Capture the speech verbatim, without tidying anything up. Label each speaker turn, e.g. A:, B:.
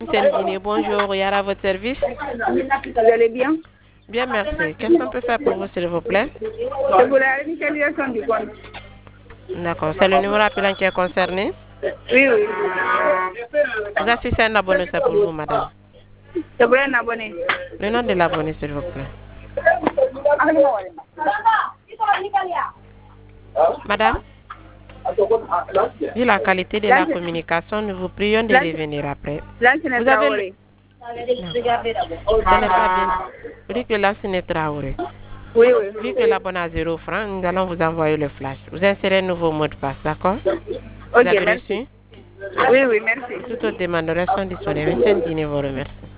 A: Dîner, bonjour, Yara à votre service.
B: Vous allez bien?
A: Bien, merci. Qu'est-ce qu'on peut faire pour vous, s'il vous plaît?
B: C'est pour la réinitialisation du compte.
A: D'accord, c'est le numéro appelant qui est concerné.
B: Oui, oui.
A: Vous assistez à un abonné, c'est pour vous, madame.
B: C'est pour un abonné.
A: Le nom de l'abonné, s'il vous plaît. Madame? Vu la qualité de la communication, nous vous prions de revenir après. Vous avez le... Ce n'est pas bien. Vous dites que l'ancien Traoré.
B: Oui, oui.
A: Vu que l'abonné a zéro franc, nous allons vous envoyer le flash. Vous insérez un nouveau mot de passe, d'accord?
B: Ok,
A: Vous avez
B: merci.
A: reçu?
B: Oui, oui, merci.
A: Toutes autres demandes restent disponibles. Monsieur Ndine vous remercie.